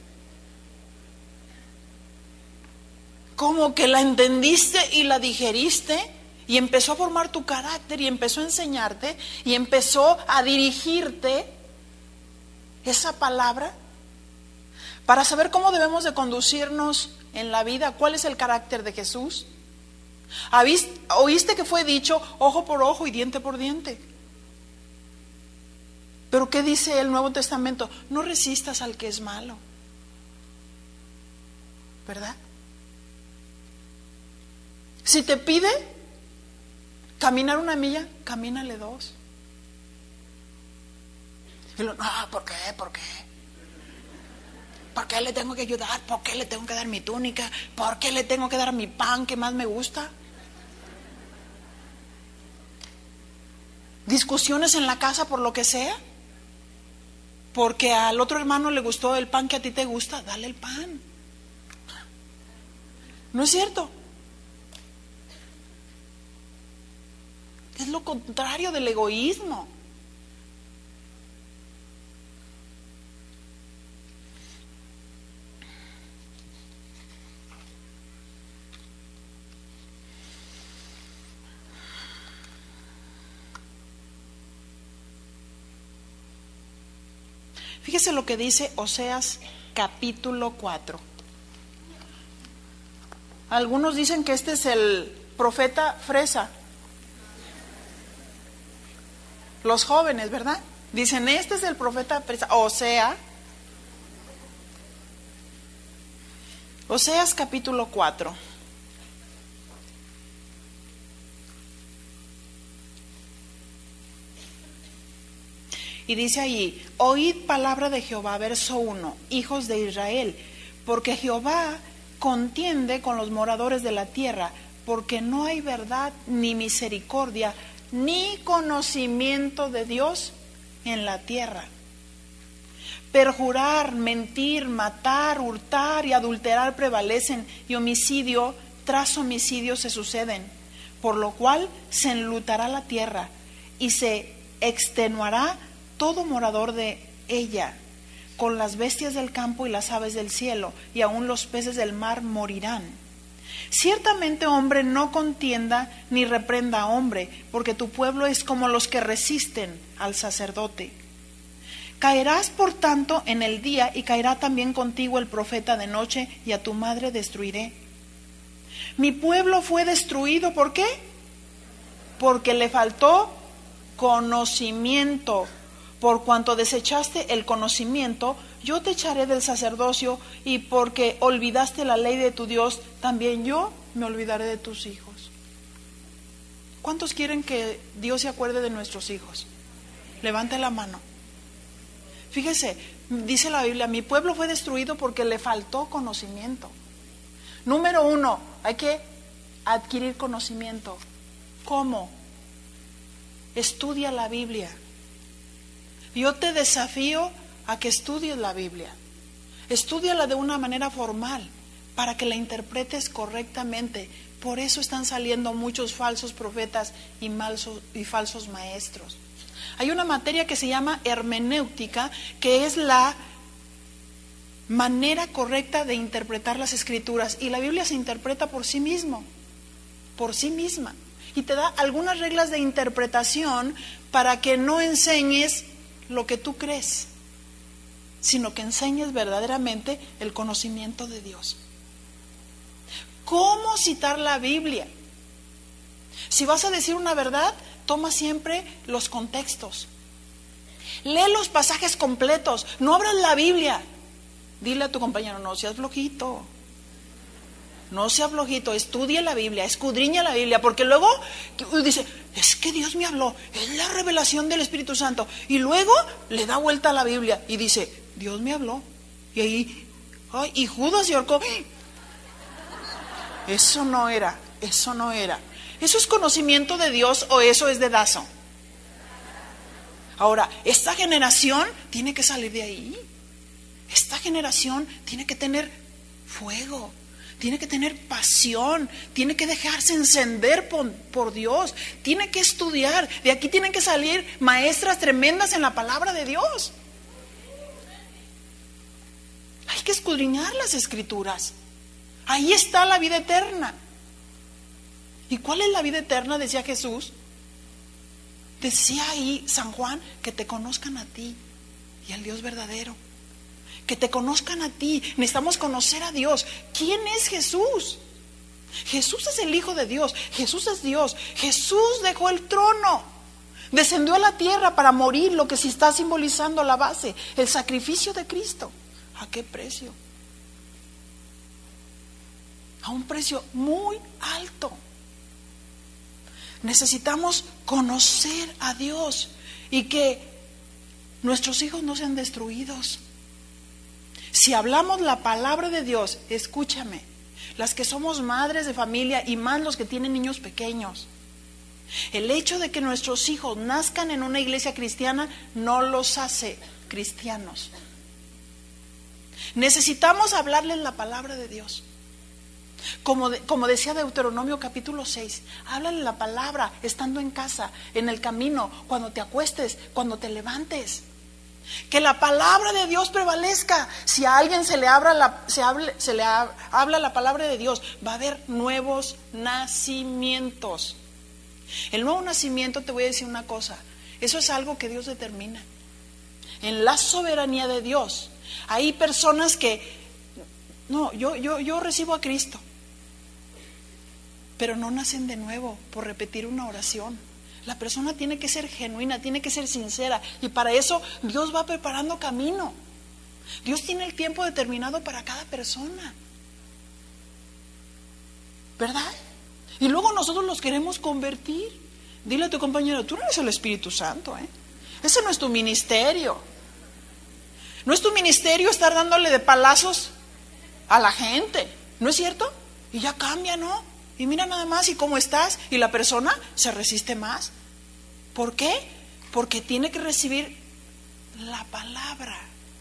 Como que la entendiste y la digeriste y empezó a formar tu carácter y empezó a enseñarte y empezó a dirigirte esa palabra para saber cómo debemos de conducirnos en la vida. ¿Cuál es el carácter de Jesús? ¿Oíste que fue dicho ojo por ojo y diente por diente? Pero ¿qué dice el Nuevo Testamento? No resistas al que es malo, ¿verdad? Si te pide caminar una milla, camínale dos. Y lo, no, ¿por qué? ¿Por qué? ¿Por qué le tengo que ayudar? ¿Por qué le tengo que dar mi túnica? ¿Por qué le tengo que dar mi pan que más me gusta? Discusiones en la casa por lo que sea. Porque al otro hermano le gustó el pan que a ti te gusta, dale el pan. ¿No es cierto? Es lo contrario del egoísmo. Fíjese lo que dice Oseas capítulo cuatro. Algunos dicen que este es el profeta fresa. Los jóvenes, ¿verdad? Dicen, este es el profeta fresa. O sea, Oseas capítulo cuatro. Y dice allí, oíd palabra de Jehová, verso uno, hijos de Israel, porque Jehová contiende con los moradores de la tierra, porque no hay verdad ni misericordia, ni conocimiento de Dios en la tierra. Perjurar, mentir, matar, hurtar y adulterar prevalecen, y homicidio tras homicidio se suceden, por lo cual se enlutará la tierra y se extenuará todo morador de ella, con las bestias del campo y las aves del cielo, y aun los peces del mar morirán. Ciertamente hombre no contienda ni reprenda a hombre, porque tu pueblo es como los que resisten al sacerdote. Caerás por tanto en el día, y caerá también contigo el profeta de noche, y a tu madre destruiré. Mi pueblo fue destruido, ¿por qué? Porque le faltó conocimiento. Por cuanto desechaste el conocimiento, yo te echaré del sacerdocio, y porque olvidaste la ley de tu Dios, también yo me olvidaré de tus hijos. ¿Cuántos quieren que Dios se acuerde de nuestros hijos? Levante la mano. Fíjese, dice la Biblia, mi pueblo fue destruido porque le faltó conocimiento. Número uno, hay que adquirir conocimiento. ¿Cómo? Estudia la Biblia. Yo te desafío a que estudies la Biblia. Estúdiala de una manera formal para que la interpretes correctamente. Por eso están saliendo muchos falsos profetas y, malsos, y falsos maestros. Hay una materia que se llama hermenéutica, que es la manera correcta de interpretar las Escrituras. Y la Biblia se interpreta por sí mismo, por sí misma. Y te da algunas reglas de interpretación para que no enseñes lo que tú crees, sino que enseñes verdaderamente el conocimiento de Dios. ¿Cómo citar la Biblia? Si vas a decir una verdad, toma siempre los contextos. Lee los pasajes completos, no abras la Biblia. Dile a tu compañero, no seas flojito. No sea flojito, estudie la Biblia, escudriña la Biblia, porque luego dice, es que Dios me habló, es la revelación del Espíritu Santo. Y luego le da vuelta a la Biblia y dice, Dios me habló. Y ahí, ay, y Judas se ahorcó. Eso no era, eso no era. ¿Eso es conocimiento de Dios o eso es dedazo? Ahora, esta generación tiene que salir de ahí. Esta generación tiene que tener fuego. Tiene que tener pasión, tiene que dejarse encender por, por Dios, tiene que estudiar. De aquí tienen que salir maestras tremendas en la palabra de Dios. Hay que escudriñar las Escrituras. Ahí está la vida eterna. ¿Y cuál es la vida eterna? Decía Jesús. Decía ahí San Juan, que te conozcan a ti y al Dios verdadero. Que te conozcan a ti. Necesitamos conocer a Dios. ¿Quién es Jesús? Jesús es el Hijo de Dios. Jesús es Dios. Jesús dejó el trono, descendió a la tierra para morir, lo que se está simbolizando la base, el sacrificio de Cristo. ¿A qué precio? A un precio muy alto. Necesitamos conocer a Dios y que nuestros hijos no sean destruidos. Si hablamos la palabra de Dios, escúchame, las que somos madres de familia y más los que tienen niños pequeños, el hecho de que nuestros hijos nazcan en una iglesia cristiana no los hace cristianos. Necesitamos hablarles la palabra de Dios. Como, de, como decía Deuteronomio capítulo seis, háblale la palabra estando en casa, en el camino, cuando te acuestes, cuando te levantes. Que la palabra de Dios prevalezca. Si a alguien se le, abra la, se, hable, se le ha, habla la palabra de Dios, va a haber nuevos nacimientos. El nuevo nacimiento, te voy a decir una cosa, eso es algo que Dios determina. En la soberanía de Dios, hay personas que, no, yo, yo, yo recibo a Cristo, pero no nacen de nuevo por repetir una oración. La persona tiene que ser genuina, tiene que ser sincera, y para eso Dios va preparando camino. Dios tiene el tiempo determinado para cada persona, ¿verdad? Y luego nosotros los queremos convertir. Dile a tu compañero, tú no eres el Espíritu Santo, ¿eh? Ese no es tu ministerio. No es tu ministerio estar dándole de palazos a la gente, ¿no es cierto? Y ya cambia, ¿no? Y mira nada más, ¿y cómo estás? Y la persona se resiste más. ¿Por qué? Porque tiene que recibir la palabra.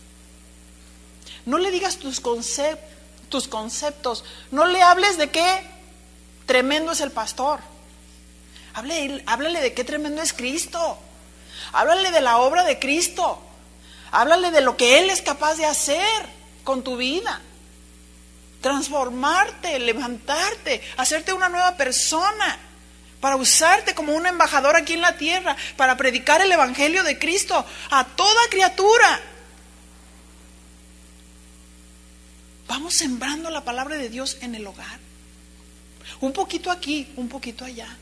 No le digas tus, concep- tus conceptos, no le hables de qué tremendo es el pastor. Háblale, háblale de qué tremendo es Cristo. Háblale de la obra de Cristo. Háblale de lo que Él es capaz de hacer con tu vida. Transformarte, levantarte, hacerte una nueva persona, para usarte como un embajador aquí en la tierra, para predicar el evangelio de Cristo a toda criatura. Vamos sembrando la palabra de Dios en el hogar. Un poquito aquí, un poquito allá.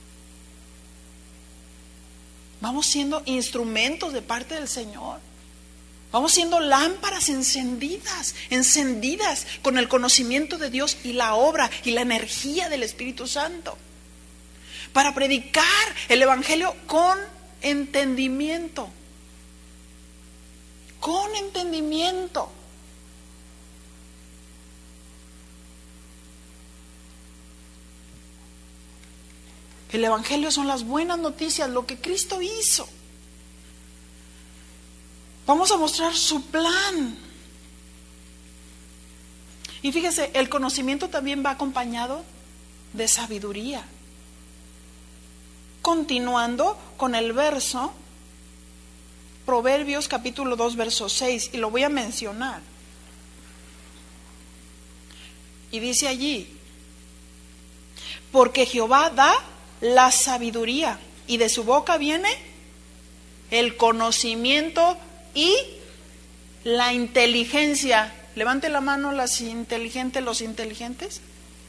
Vamos siendo instrumentos de parte del Señor. Vamos siendo lámparas encendidas, encendidas con el conocimiento de Dios y la obra y la energía del Espíritu Santo, para predicar el evangelio con entendimiento. Con entendimiento. El evangelio son las buenas noticias, lo que Cristo hizo. Vamos a mostrar su plan. Y fíjese, el conocimiento también va acompañado de sabiduría. Continuando con el verso, Proverbios capítulo dos, verso seis, y lo voy a mencionar. Y dice allí, porque Jehová da la sabiduría, y de su boca viene el conocimiento y la inteligencia. Levante la mano las inteligentes, los inteligentes.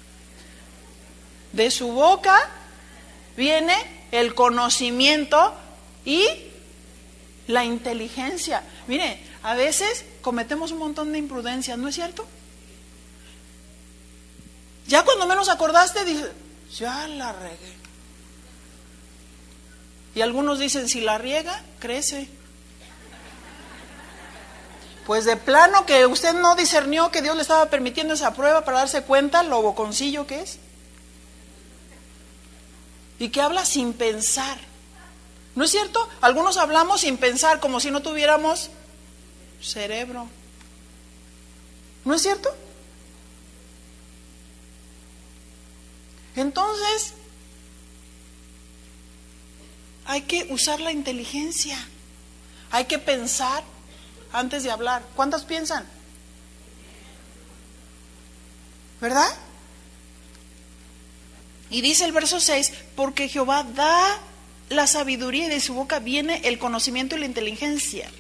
De su boca viene el conocimiento y la inteligencia. Mire, a veces cometemos un montón de imprudencias, ¿no es cierto? Ya cuando menos acordaste, dices, ya la regué. Y algunos dicen, si la riega, crece. Pues de plano que usted no discernió que Dios le estaba permitiendo esa prueba para darse cuenta lo boconcillo que es. Y que habla sin pensar. ¿No es cierto? Algunos hablamos sin pensar, como si no tuviéramos cerebro. ¿No es cierto? Entonces, hay que usar la inteligencia. Hay que pensar antes de hablar. ¿Cuántos piensan? ¿Verdad? Y dice el verso seis, porque Jehová da la sabiduría y de su boca viene el conocimiento y la inteligencia.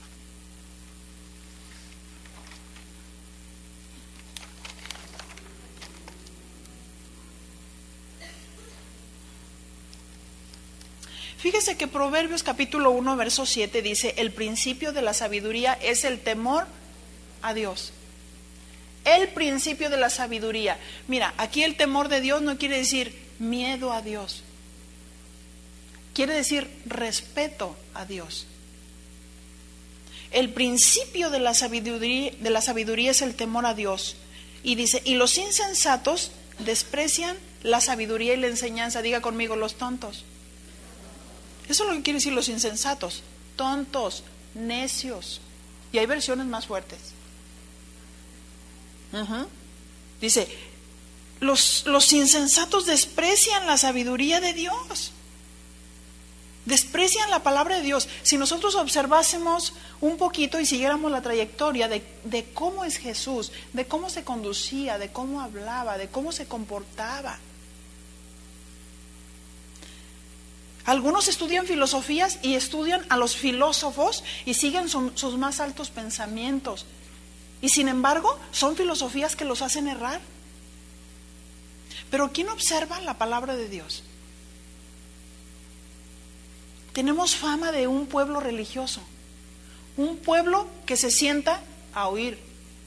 Fíjese que Proverbios capítulo uno, verso siete dice, el principio de la sabiduría es el temor a Dios. El principio de la sabiduría. Mira, aquí el temor de Dios no quiere decir miedo a Dios. Quiere decir respeto a Dios. El principio de la sabiduría, de la sabiduría es el temor a Dios. Y dice, y los insensatos desprecian la sabiduría y la enseñanza. Diga conmigo, los tontos. Eso es lo que quiere decir los insensatos. Tontos, necios. Y hay versiones más fuertes. Uh-huh. Dice, Los, los insensatos desprecian la sabiduría de Dios. Desprecian la palabra de Dios. Si nosotros observásemos un poquito y siguiéramos la trayectoria de, de cómo es Jesús, de cómo se conducía, de cómo hablaba, de cómo se comportaba. Algunos estudian filosofías y estudian a los filósofos y siguen su, sus más altos pensamientos. Y sin embargo, son filosofías que los hacen errar. Pero ¿quién observa la palabra de Dios? Tenemos fama de un pueblo religioso, un pueblo que se sienta a oír,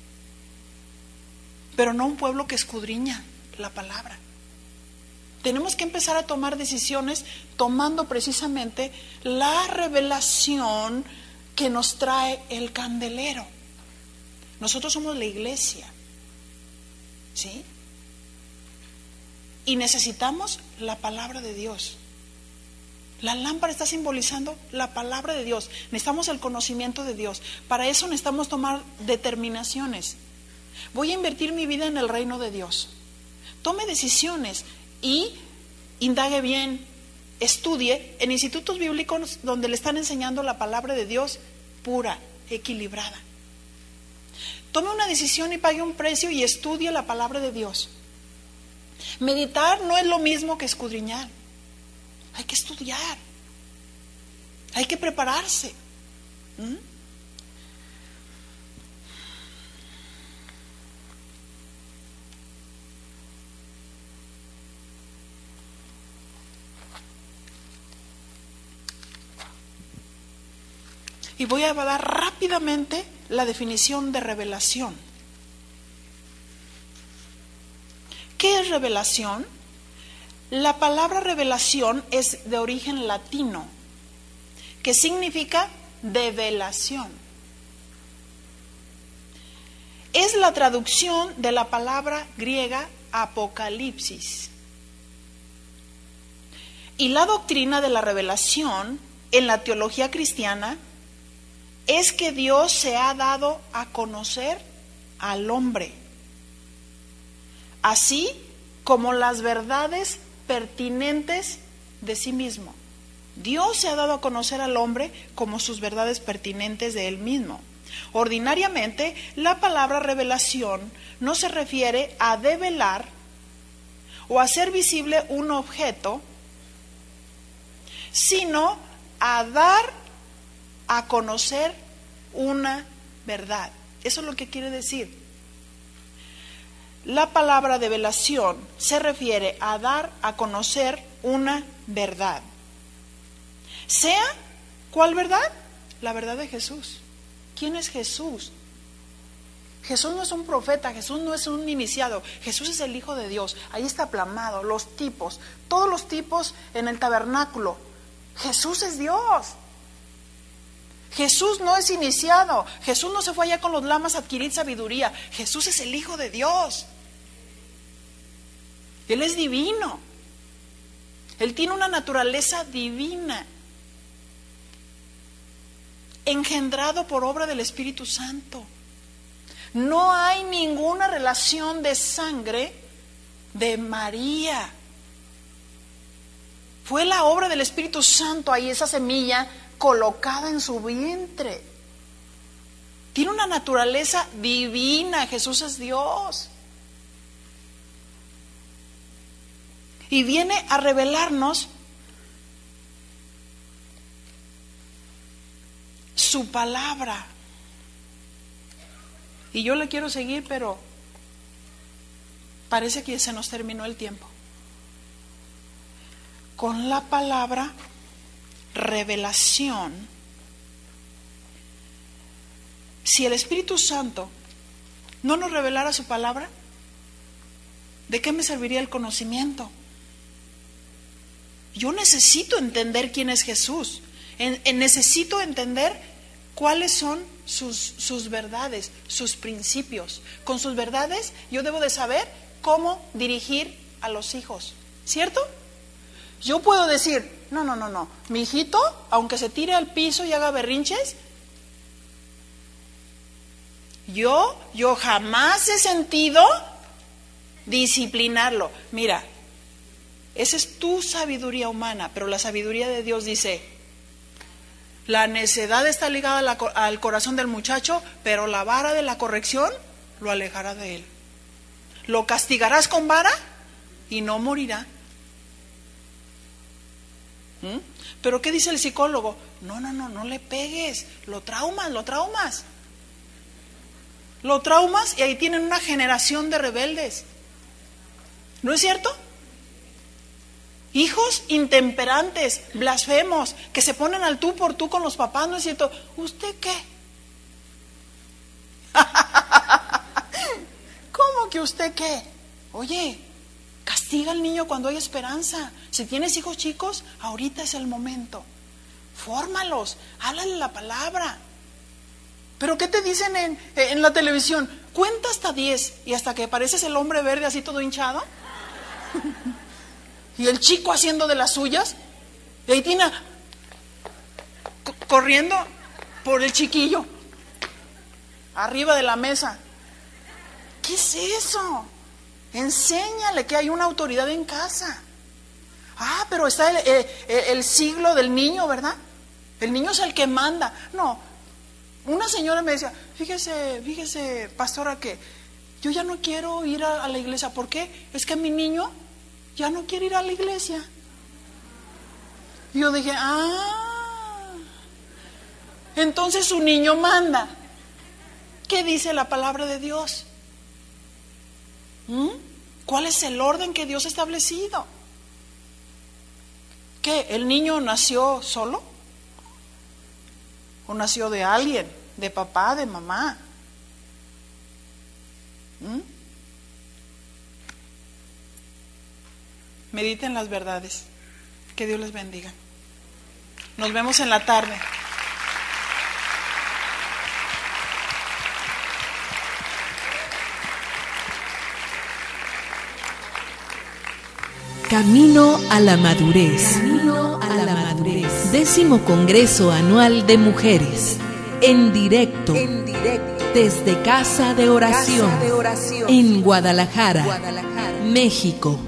pero no un pueblo que escudriña la palabra. Tenemos que empezar a tomar decisiones tomando precisamente la revelación que nos trae el candelero. Nosotros somos la iglesia, ¿sí? Y necesitamos la palabra de Dios. La lámpara está simbolizando la palabra de Dios. Necesitamos el conocimiento de Dios. Para eso necesitamos tomar determinaciones. Voy a invertir mi vida en el reino de Dios. Tome decisiones y indague bien, estudie en institutos bíblicos donde le están enseñando la palabra de Dios pura, equilibrada. Tome una decisión y pague un precio y estudie la palabra de Dios. Meditar no es lo mismo que escudriñar. Hay que estudiar, hay que prepararse. ¿Mm? Y voy a dar rápidamente la definición de revelación. ¿Qué es revelación? La palabra revelación es de origen latino, que significa develación. Es la traducción de la palabra griega apocalipsis. Y la doctrina de la revelación en la teología cristiana es que Dios se ha dado a conocer al hombre, así como las verdades pertinentes de sí mismo. Dios se ha dado a conocer al hombre como sus verdades pertinentes de él mismo. Ordinariamente, la palabra revelación no se refiere a develar o hacer visible un objeto, sino a dar a conocer una verdad. Eso es lo que quiere decir. La palabra develación se refiere a dar a conocer una verdad. Sea, ¿cuál verdad? La verdad de Jesús. ¿Quién es Jesús? Jesús no es un profeta, Jesús no es un iniciado, Jesús es el Hijo de Dios. Ahí está plasmado, los tipos, todos los tipos en el tabernáculo. Jesús es Dios. Jesús no es iniciado, Jesús no se fue allá con los lamas a adquirir sabiduría. Jesús es el Hijo de Dios. Él es divino. Él tiene una naturaleza divina, engendrado por obra del Espíritu Santo. No hay ninguna relación de sangre de María. Fue la obra del Espíritu Santo ahí, esa semilla colocada en su vientre. Tiene una naturaleza divina. Jesús es Dios. Y viene a revelarnos su palabra. Y yo le quiero seguir, pero parece que se nos terminó el tiempo. Con la palabra revelación, si el Espíritu Santo no nos revelara su palabra, ¿de qué me serviría el conocimiento? Yo necesito entender quién es Jesús. En, en, necesito entender cuáles son sus, sus verdades, sus principios. Con sus verdades yo debo de saber cómo dirigir a los hijos, ¿cierto? Yo puedo decir, no, no, no, no, mi hijito, aunque se tire al piso y haga berrinches, yo, yo jamás he sentido disciplinarlo. Mira, esa es tu sabiduría humana, pero la sabiduría de Dios dice, la necedad está ligada a la, al corazón del muchacho, pero la vara de la corrección lo alejará de él. Lo castigarás con vara y no morirá. ¿Mm? Pero ¿qué dice el psicólogo? No, no, no, no le pegues, lo traumas, lo traumas. Lo traumas y ahí tienen una generación de rebeldes. ¿No es cierto? Hijos intemperantes, blasfemos, que se ponen al tú por tú con los papás, ¿no es cierto? ¿Usted qué? ¿Cómo que usted qué? Oye, castiga al niño cuando hay esperanza. Si tienes hijos chicos, ahorita es el momento. Fórmalos, háblale la palabra. ¿Pero qué te dicen en, en la televisión? Cuenta hasta diez y hasta que pareces el hombre verde así todo hinchado. Y el chico haciendo de las suyas. Y ahí tiene c- corriendo por el chiquillo. Arriba de la mesa. ¿Qué es eso? Enséñale que hay una autoridad en casa. Ah, pero está el, el, el siglo del niño, ¿verdad? El niño es el que manda. No, una señora me decía, fíjese, fíjese, pastora, que yo ya no quiero ir a, a la iglesia. ¿Por qué? Es que mi niño ya no quiere ir a la iglesia. Y yo dije, ah, entonces su niño manda. ¿Qué dice la palabra de Dios? ¿Mm? ¿Cuál es el orden que Dios ha establecido? ¿Qué? ¿El niño nació solo? ¿O nació de alguien? ¿De papá, de mamá? ¿Mm? Mediten las verdades. Que Dios les bendiga. Nos vemos en la tarde. Camino a la madurez. Camino a la madurez. Décimo Congreso Anual de Mujeres. En directo. En directo. Desde Casa de Oración. Casa de Oración. En Guadalajara, Guadalajara, México.